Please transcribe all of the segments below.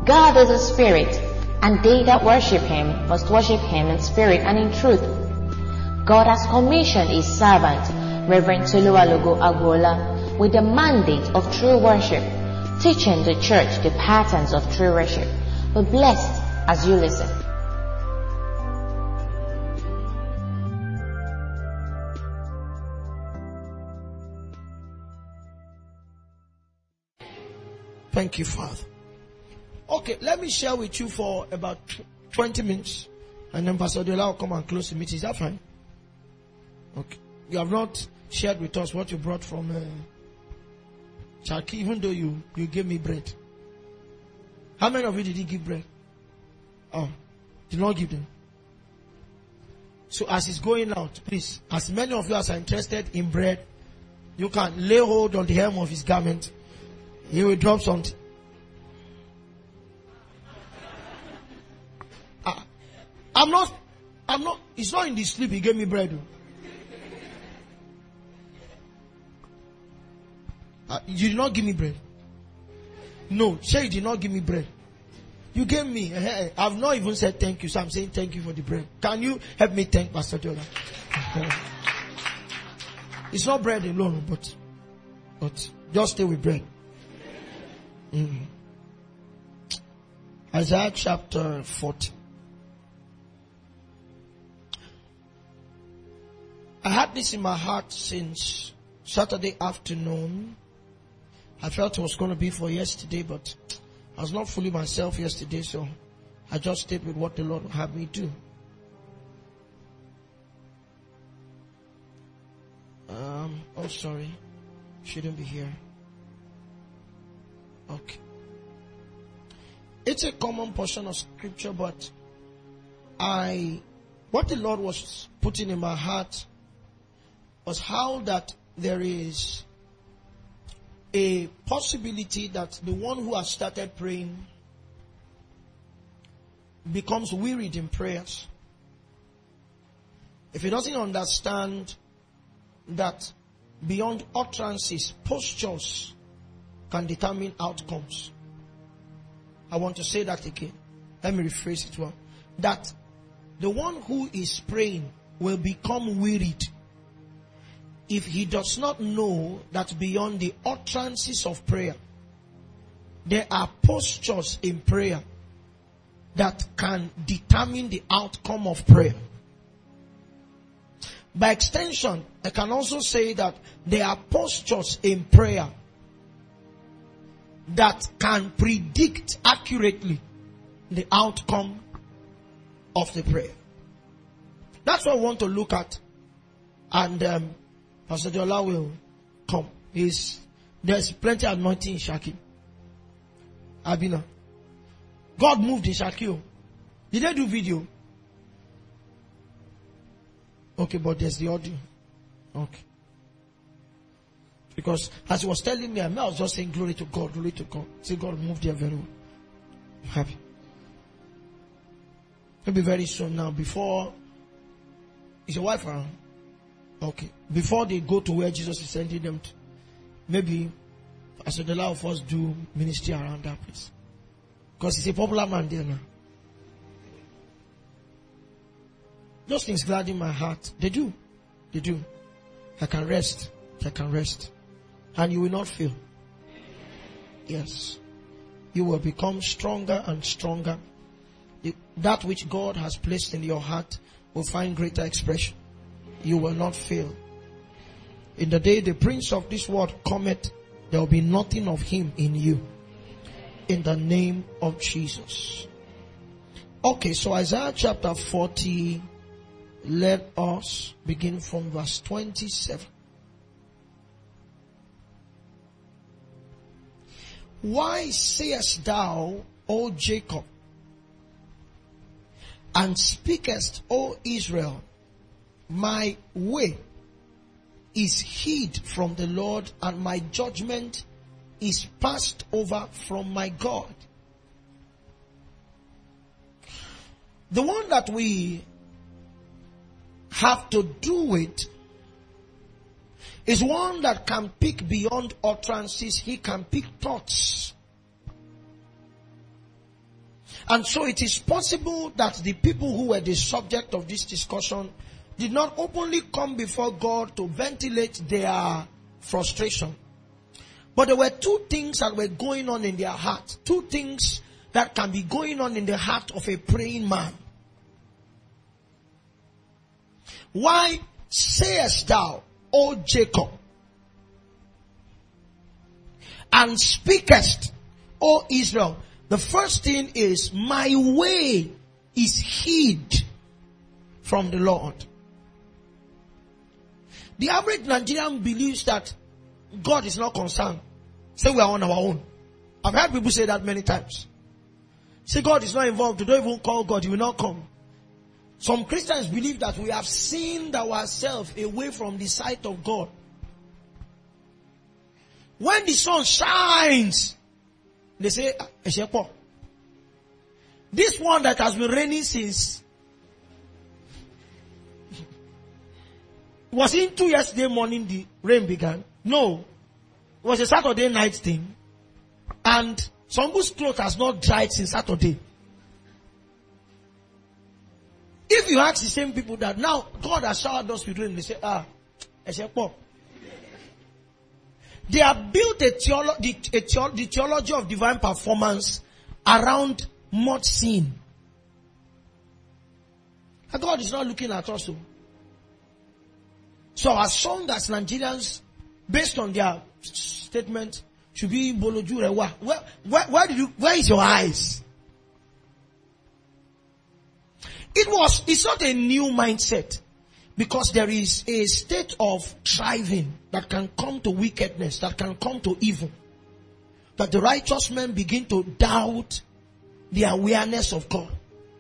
God is a spirit, and they that worship him must worship him in spirit and in truth. God has commissioned his servant, Reverend Toluwalogo Agbola, with the mandate of true worship, teaching the church the patterns of true worship. Be blessed as you listen. Thank you, Father. Okay, let me share with you for about 20 minutes, and then Pastor Dola will come and close the meeting. Is that fine? Okay. You have not shared with us what you brought from Shaki, even though you gave me bread. How many of you did he give bread? Oh, did not give them. So as he's going out, please, as many of you as are interested in bread, you can lay hold on the hem of his garment. He will drop something. I'm not, it's not in the sleep he gave me bread. You did not give me bread. No, say you did not give me bread. You gave me. I've not even said thank you, so I'm saying thank you for the bread. Can you help me thank Pastor Dola? It's not bread alone, but just stay with bread. Isaiah chapter 40. I had this in my heart since Saturday afternoon. I felt it was going to be for yesterday, but I was not fully myself yesterday, so I just stayed with what the Lord had me do. Oh, sorry. Shouldn't be here. Okay. It's a common portion of scripture, but what the Lord was putting in my heart was how that there is a possibility that the one who has started praying becomes wearied in prayers. If he doesn't understand that beyond utterances, postures can determine outcomes. I want to say that again. Let me rephrase it well. That the one who is praying will become wearied if he does not know that beyond the utterances of prayer, there are postures in prayer that can determine the outcome of prayer. By extension, I can also say that there are postures in prayer that can predict accurately the outcome of the prayer. That's what I want to look at. And Pastor Dola will come. There's plenty of anointing in Shaki. Abina. God moved in Shaki. Did they do video? Okay, but there's the audio. Okay. Because as he was telling me, I was just saying glory to God, glory to God. See, God moved there very well. I'm happy. Maybe very soon now, before, is your wife around? Okay. Before they go to where Jesus is sending them to, maybe as the lot of us do ministry around that place. Because he's a popular man there now. Those things gladden my heart. They do. They do. I can rest. I can rest. And you will not fail. Yes. You will become stronger and stronger. That which God has placed in your heart will find greater expression. You will not fail. In the day the prince of this world cometh, there will be nothing of him in you. In the name of Jesus. Okay, so Isaiah chapter 40, let us begin from verse 27. Why sayest thou, O Jacob, and speakest, O Israel, my way is hid from the Lord, and my judgment is passed over from my God? The one that we have to do with is one that can pick beyond utterances. He can pick thoughts. And so it is possible that the people who were the subject of this discussion did not openly come before God to ventilate their frustration. But there were two things that were going on in their heart. Two things that can be going on in the heart of a praying man. Why sayest thou, O Jacob, and speakest, O Israel? The first thing is, my way is hid from the Lord. The average Nigerian believes that God is not concerned. Say we are on our own. I've heard people say that many times. Say God is not involved. You don't even call God. He will not come. Some Christians believe that we have sinned ourselves away from the sight of God. When the sun shines, they say, this one that has been raining since, was it 2 yesterday morning the rain began? No. It was a Saturday night thing. And some people's clothes has not dried since Saturday. If you ask the same people that now God has showered us with rain, they say, they have built the theology of divine performance around much sin. And God is not looking at us. So our song as Nigerians, based on their statement, should be Bolojurewa. Where is your eyes? It's not a new mindset. Because there is a state of striving that can come to wickedness, that can come to evil. That the righteous men begin to doubt the awareness of God.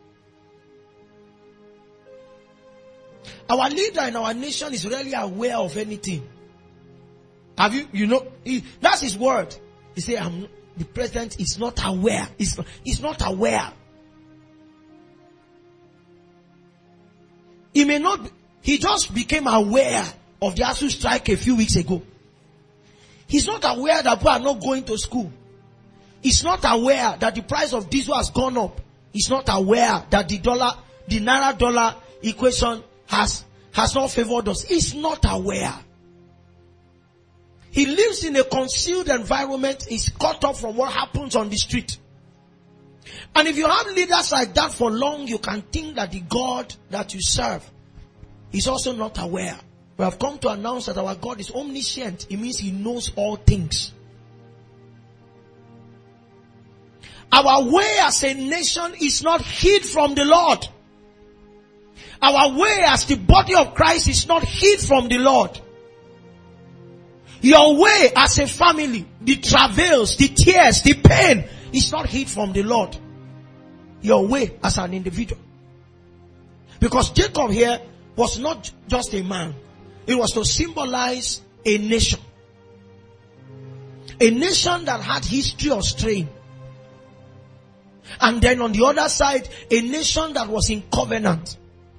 Our leader in our nation is really aware of anything. Have you know, that's his word. He said, the president is not aware. He's not aware. He just became aware of the ASUU strike a few weeks ago. He's not aware that people are not going to school. He's not aware that the price of diesel has gone up. He's not aware that the naira dollar equation has not favored us. He's not aware. He lives in a concealed environment. He's cut off from what happens on the street. And if you have leaders like that for long, you can think that the God that you serve is also not aware. We have come to announce that our God is omniscient. It means He knows all things. Our way as a nation is not hid from the Lord. Our way as the body of Christ is not hid from the Lord. Your way as a family, the travails, the tears, the pain, is not hid from the Lord. Your way as an individual. Because Jacob here was not just a man. It was to symbolize a nation. A nation that had history of strain. And then on the other side, a nation that was in covenant.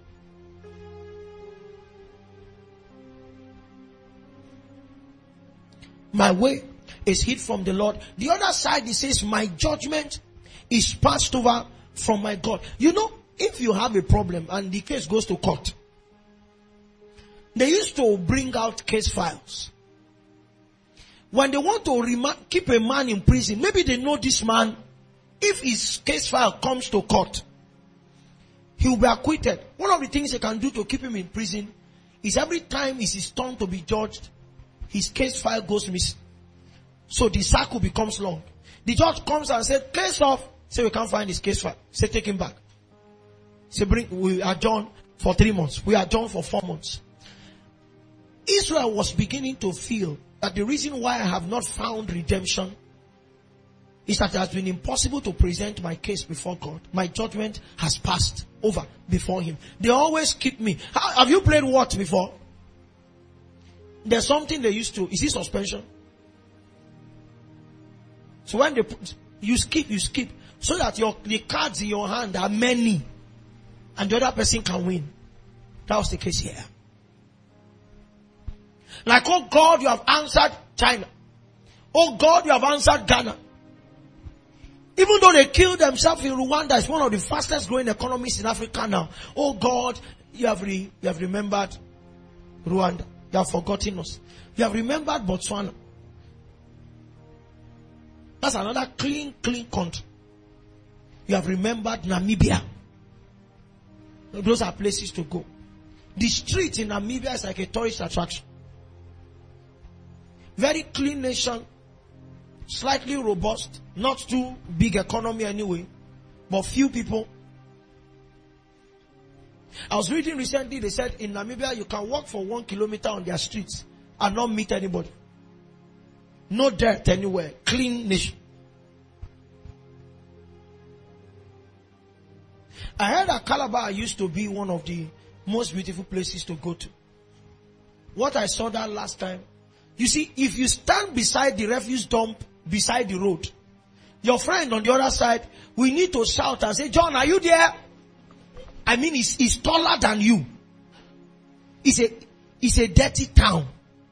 My way is hid from the Lord. The other side, it says, my judgment is passed over from my God. You know, if you have a problem and the case goes to court, they used to bring out case files. When they want to keep a man in prison, maybe they know this man, if his case file comes to court, he will be acquitted. One of the things they can do to keep him in prison is every time it's his turn to be judged, his case file goes missing. So the circle becomes long. The judge comes and says, case off. Say, we can't find his case file. Say, take him back. Say, we adjourn for 3 months. We adjourn for 4 months. Israel was beginning to feel that the reason why I have not found redemption is that it has been impossible to present my case before God. My judgment has passed over before Him. They always keep me. Have you played what before? There's something they used to. Is it suspension? So when they put, you skip. So that the cards in your hand are many. And the other person can win. That was the case here. Like, oh God, you have answered China. Oh God, you have answered Ghana. Even though they killed themselves in Rwanda, it's one of the fastest growing economies in Africa now. Oh God, you have remembered Rwanda. You have forgotten us. You have remembered Botswana. That's another clean country. You have remembered Namibia. Those are places to go. The street in Namibia is like a tourist attraction. Very clean nation. Slightly robust. Not too big economy anyway. But few people. I was reading recently, they said in Namibia you can walk for 1 kilometer on their streets and not meet anybody. No dirt anywhere. Clean nation. I heard that Calabar used to be one of the most beautiful places to go to. What I saw that last time. You see, if you stand beside the refuse dump, beside the road, your friend on the other side, we need to shout and say, John, are you there? I mean, he's taller than you. It's a dirty town.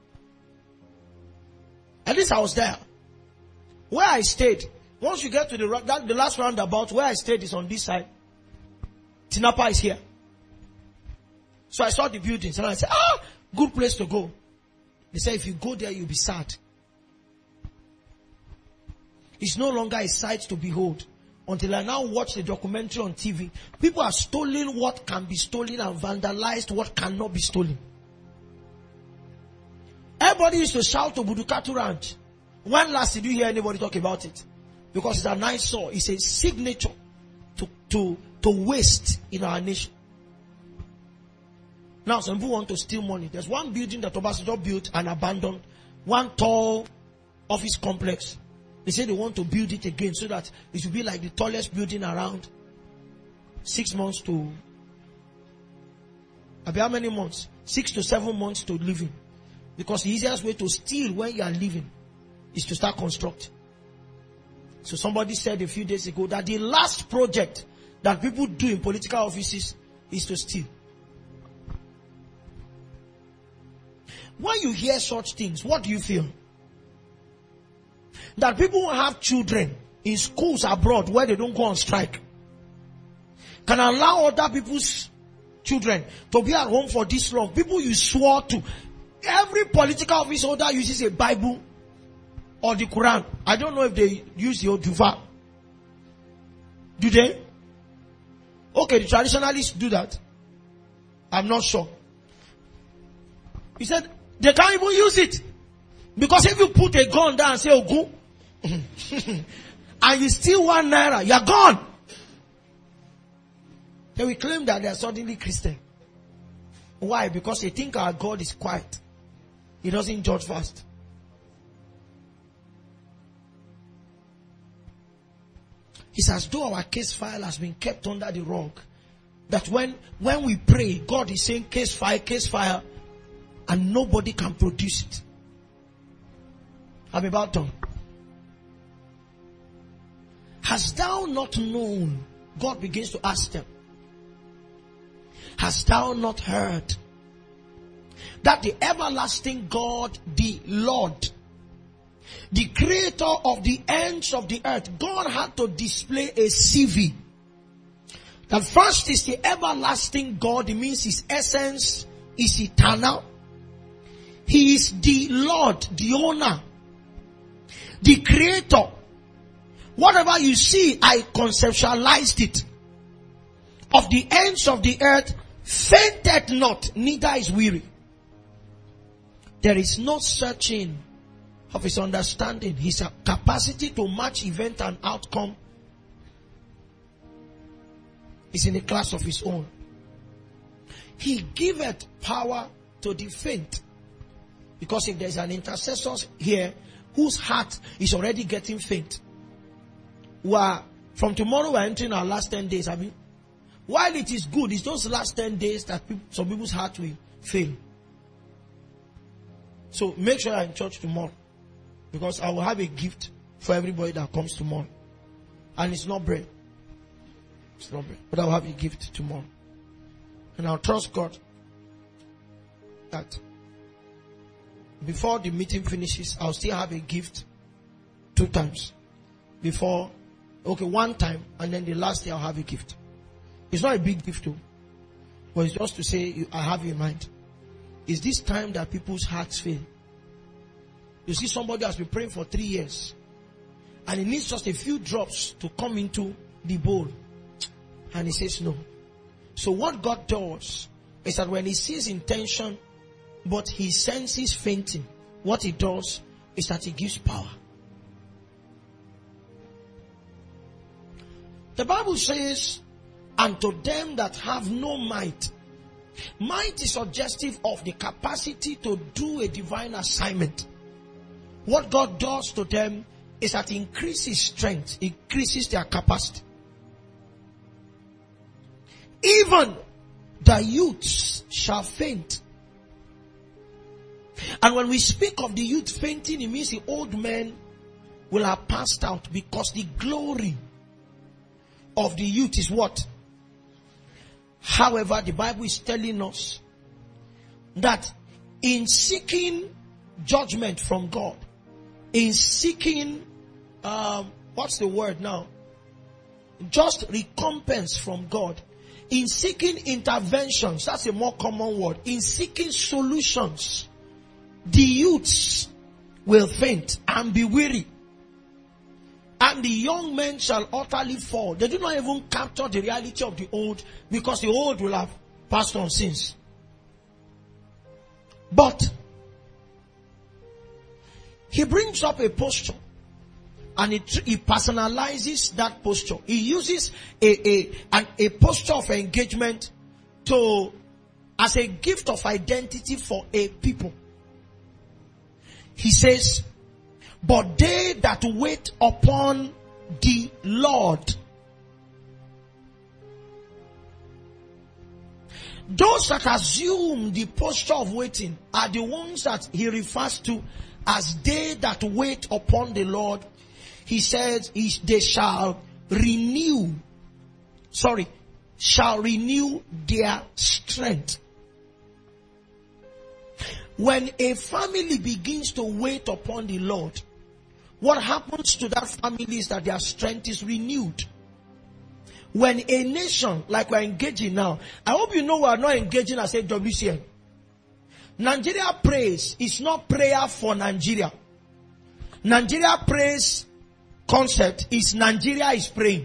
At least I was there. Where I stayed, once you get to the last roundabout, where I stayed is on this side. Tinapa is here. So I saw the buildings and I said, good place to go. They said, if you go there, you'll be sad. It's no longer a sight to behold. Until I now watch the documentary on TV. People are stealing what can be stolen and vandalized what cannot be stolen. Everybody used to shout to Budukatu Ranch. When last did you hear anybody talk about it? Because it's an eyesore. It's a signature to waste in our nation. Now some people want to steal money. There's one building that Obasanjo built and abandoned. One tall office complex. They say they want to build it again so that it will be like the tallest building around. 6 months to... How many months? 6 to 7 months to live in. Because the easiest way to steal when you are living is to start constructing. So somebody said a few days ago that the last project that people do in political offices is to steal. When you hear such things, what do you feel? That people who have children in schools abroad where they don't go on strike can allow other people's children to be at home for this long. People you swore to. Every political office holder uses a Bible or the Quran. I don't know if they use the Oduva. Do they? Okay, the traditionalists do that. I'm not sure. He said they can't even use it. Because if you put a gun there and say, oh, go, and you steal 1 naira, you're gone. They will claim that they are suddenly Christian. Why? Because they think our God is quiet. He doesn't judge fast. It's as though our case file has been kept under the rug. That when we pray, God is saying case file, and nobody can produce it. I'm about done. Hast thou not known? God begins to ask them. Hast thou not heard that the everlasting God, the Lord, the creator of the ends of the earth, God had to display a CV. The first is the everlasting God. It means his essence is eternal. He is the Lord, the owner, the creator. Whatever you see, I conceptualized it. Of the ends of the earth, fainted not, neither is weary. There is no searching of his understanding. His capacity to match event and outcome is in a class of his own. He giveth power to the faint. Because if there's an intercessor here whose heart is already getting faint, from tomorrow we're entering our last 10 days. I mean, while it is good, it's those last 10 days that some people's heart will fail. So make sure you're in church tomorrow, because I will have a gift for everybody that comes tomorrow. And it's not bread. It's not bread. But I will have a gift tomorrow. And I'll trust God that before the meeting finishes, I'll still have a gift 2 times before Okay, one time, and then the last day I'll have a gift. It's not a big gift too, but it's just to say, I have you in mind. It's this time that people's hearts fail. You see somebody has been praying for 3 years, and he needs just a few drops to come into the bowl. And he says no. So what God does is that when he sees intention, but he senses fainting, what he does is that he gives power. The Bible says, and to them that have no might. Might is suggestive of the capacity to do a divine assignment. What God does to them is that it increases strength, increases their capacity. Even the youths shall faint. And when we speak of the youth fainting, it means the old men will have passed out, because the glory of the youth is what? However, the Bible is telling us that in seeking judgment from God, in seeking, what's the word now? Just recompense from God, in seeking interventions, that's a more common word, in seeking solutions, the youths will faint and be weary. And the young men shall utterly fall. They do not even capture the reality of the old, because the old will have passed on since. But he brings up a posture, and he personalizes that posture. He uses a posture of engagement as a gift of identity for a people. He says, but they that wait upon the Lord. Those that assume the posture of waiting are the ones that he refers to as they that wait upon the Lord. He says they shall renew their strength. When a family begins to wait upon the Lord, what happens to that family is that their strength is renewed. When a nation, like we're engaging now, I hope you know we are not engaging as a WCN. Nigeria praise is not prayer for Nigeria. Nigeria praise concept is Nigeria is praying.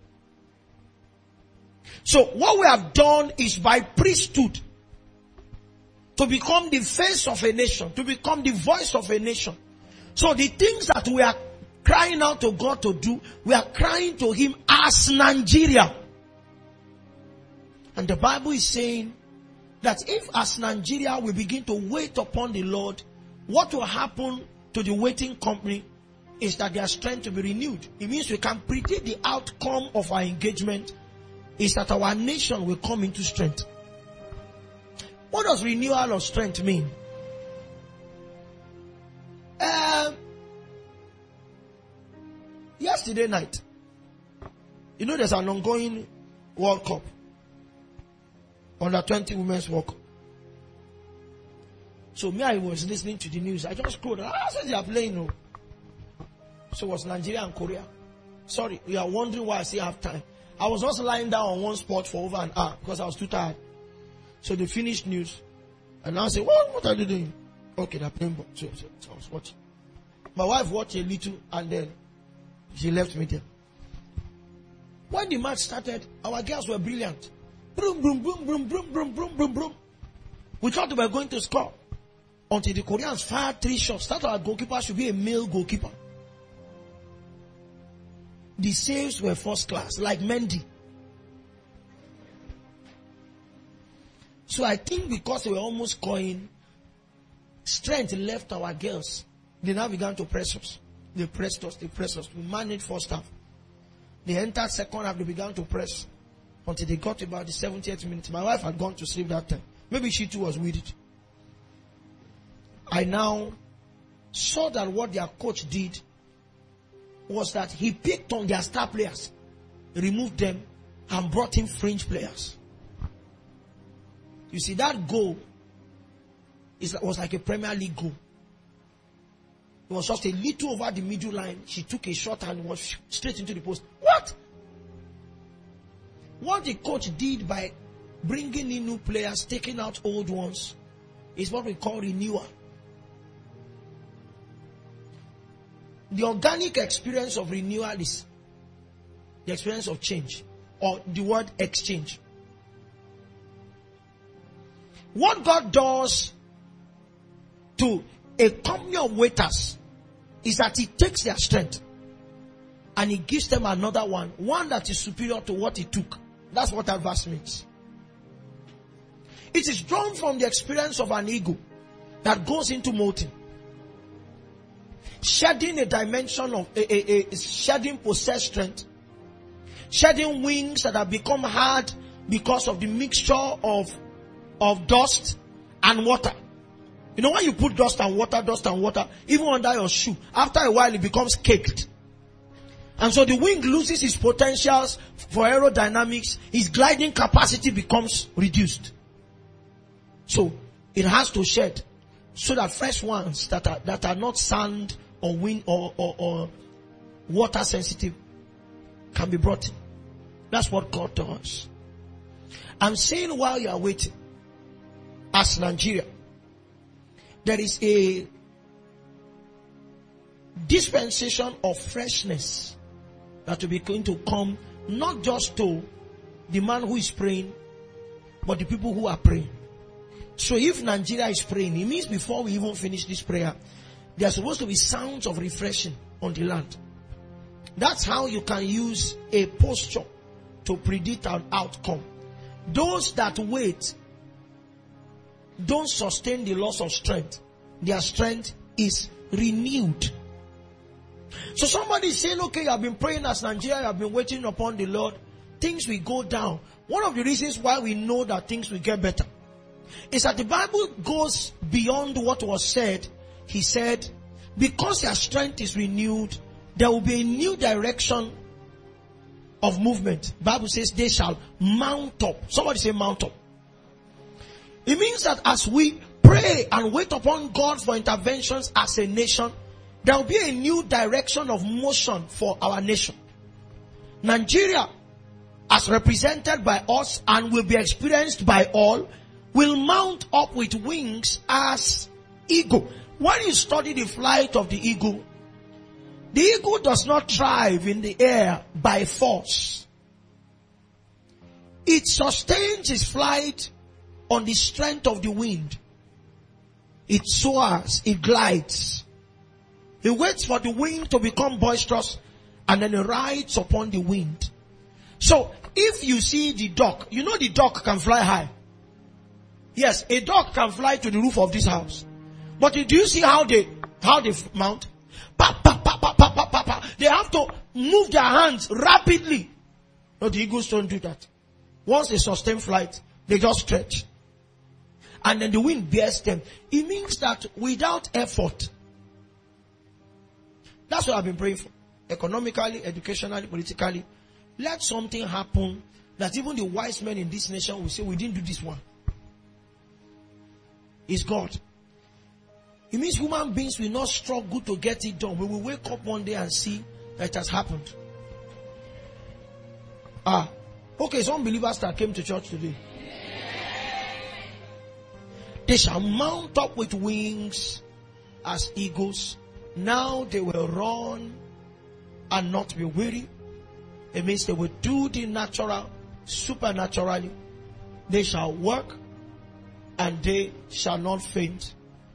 So what we have done is by priesthood to become the face of a nation, to become the voice of a nation. So the things that we are crying out to God to do, we are crying to Him as Nigeria. And the Bible is saying that if as Nigeria we begin to wait upon the Lord, what will happen to the waiting company is that their strength will be renewed. It means we can predict the outcome of our engagement is that our nation will come into strength. What does renewal of strength mean? Yesterday night, you know there's an ongoing World Cup, under 20 Women's World Cup. So me, I was listening to the news. I just scrolled. I said they are playing. No. So it was Nigeria and Korea. Sorry, you are wondering why I still have time. I was also lying down on one spot for over an hour because I was too tired. So they finished news, and I said, "What are they doing?" Okay, they're playing ball. So I was watching. My wife watched a little, and then she left me there. When the match started, our girls were brilliant. Boom, boom, boom, boom, boom, boom, boom, boom, boom. We thought we were going to score until the Koreans fired 3 shots. That our goalkeeper should be a male goalkeeper. The saves were first class, like Mendy. So I think because they were almost scoring, strength left our girls. They now began to press us. They pressed us. We managed first half. They entered second half. They began to press until they got about the 70th minute. My wife had gone to sleep that time. Maybe she too was with it. I now saw that what their coach did was that he picked on their star players, removed them, and brought in fringe players. You see, that goal was like a Premier League goal. It was just a little over the middle line. She took a shot and was straight into the post. What? What the coach did by bringing in new players, taking out old ones, is what we call renewal. The organic experience of renewal is the experience of change, or the word exchange. What God does to a company of waiters is that He takes their strength and He gives them another one that is superior to what He took. That's what that verse means. It is drawn from the experience of an eagle that goes into molting, shedding a dimension of shedding possessed strength, shedding wings that have become hard because of the mixture of dust and water. You know, when you put dust and water, even under your shoe, after a while it becomes caked. And so the wing loses its potentials for aerodynamics, its gliding capacity becomes reduced. So it has to shed so that fresh ones that are not sand or wind or water sensitive can be brought in. That's what God does. I'm saying while you are waiting, as Nigeria, there is a dispensation of freshness that will be going to come, not just to the man who is praying, but the people who are praying. So if Nigeria is praying, it means before we even finish this prayer, there are supposed to be sounds of refreshing on the land. That's how you can use a posture to predict an outcome. Those that wait don't sustain the loss of strength. Their strength is renewed. So somebody is saying, okay, you have been praying as Nigeria, you have been waiting upon the Lord. Things will go down. One of the reasons why we know that things will get better is that the Bible goes beyond what was said. He said, because their strength is renewed, there will be a new direction of movement. The Bible says they shall mount up. Somebody say mount up. It means that as we pray and wait upon God for interventions as a nation, there will be a new direction of motion for our nation. Nigeria, as represented by us and will be experienced by all, will mount up with wings as eagle. When you study the flight of the eagle does not thrive in the air by force. It sustains its flight on the strength of the wind. It soars, it glides. It waits for the wind to become boisterous and then it rides upon the wind. So, if you see the duck, you know the duck can fly high. Yes, a duck can fly to the roof of this house. But do you see how they mount? Pa, pa, pa, pa, pa, pa, pa, pa. They have to move their hands rapidly. No, the eagles don't do that. Once they sustain flight, they just stretch. And then the wind bears them. It means that without effort, that's what I've been praying for. Economically, educationally, politically. Let something happen that even the wise men in this nation will say, we didn't do this one. It's God. It means human beings will not struggle to get it done. We will wake up one day and see that it has happened. Okay, some believers that came to church today. They shall mount up with wings as eagles. Now they will run and not be weary. It means they will do the natural supernaturally. They shall work and they shall not faint.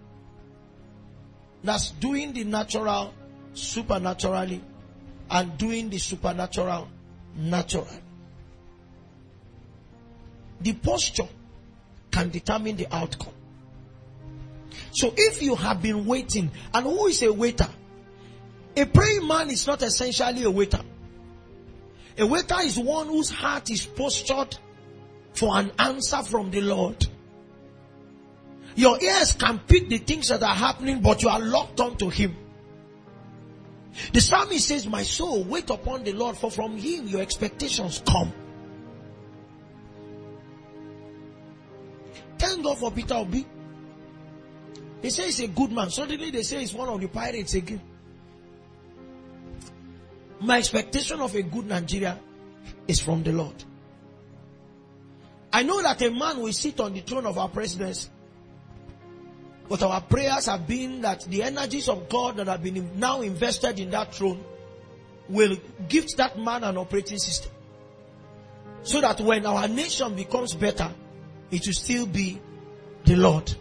That's doing the natural supernaturally and doing the supernatural naturally. The posture can determine the outcome. So if you have been waiting, and who is a waiter? A praying man is not essentially a waiter. A waiter is one whose heart is postured for an answer from the Lord. Your ears can pick the things that are happening, but you are locked onto Him. The psalmist says, my soul, wait upon the Lord, for from Him your expectations come. Thank God for Peter Obi. They say he's a good man. Suddenly they say he's one of the pirates again. My expectation of a good Nigeria is from the Lord. I know that a man will sit on the throne of our presidency. But our prayers have been that the energies of God that have been now invested in that throne will give that man an operating system. So that when our nation becomes better, it will still be the Lord.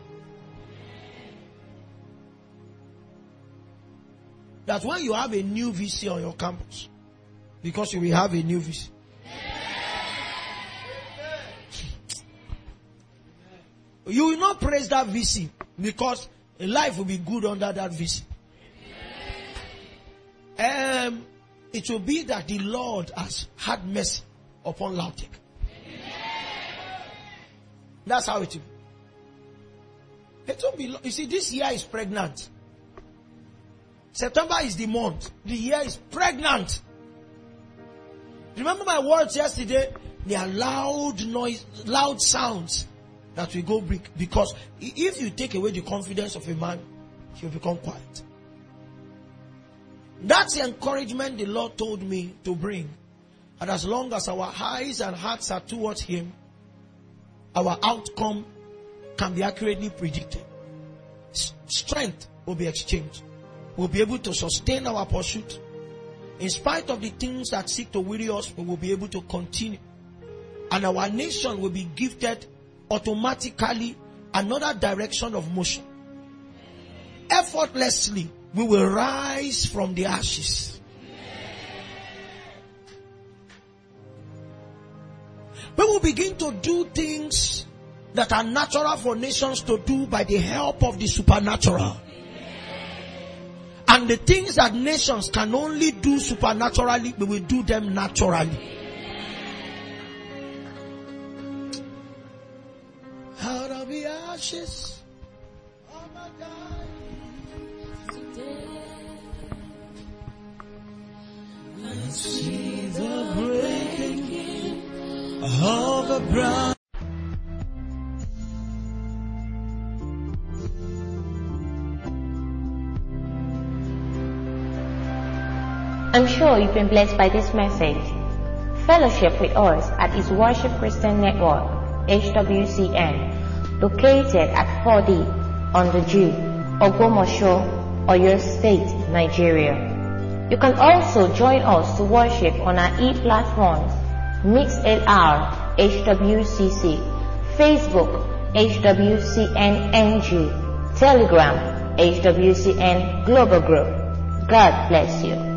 That when you have a new VC on your campus, because you will have a new VC, you will not praise that VC because life will be good under that VC. It will be that the Lord has had mercy upon Lautech. That's how it will be. It won't be. You see, this year is pregnant. September is the month. The year is pregnant. Remember my words yesterday? They are loud noise, loud sounds that will go big. Because if you take away the confidence of a man, he'll become quiet. That's the encouragement the Lord told me to bring. And as long as our eyes and hearts are towards Him, our outcome can be accurately predicted. Strength will be exchanged. We'll be able to sustain our pursuit. In spite of the things that seek to weary us, we will be able to continue. And our nation will be gifted automatically another direction of motion. Effortlessly, we will rise from the ashes. We will begin to do things that are natural for nations to do by the help of the supernatural. And the things that nations can only do supernaturally, we will do them naturally. Out of the ashes, oh my God, I see the breaking of a bride. I'm sure you've been blessed by this message. Fellowship with us at His Worship Christian Network, HWCN, located at 4D on the Jew, Ogbomoso, Oyo State, Nigeria. You can also join us to worship on our e-platforms, MixLR, HWCC, Facebook, HWCN NG, Telegram, HWCN Global Group. God bless you.